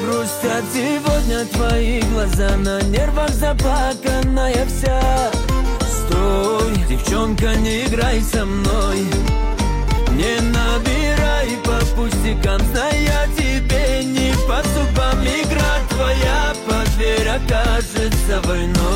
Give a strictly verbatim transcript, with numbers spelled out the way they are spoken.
Грустят сегодня твои глаза, на нервах заплаканная вся. Стой, девчонка, не играй со мной, не набирай по пустякам, знай, я тебе не по зубам. Игра твоя, поверь, окажется войной.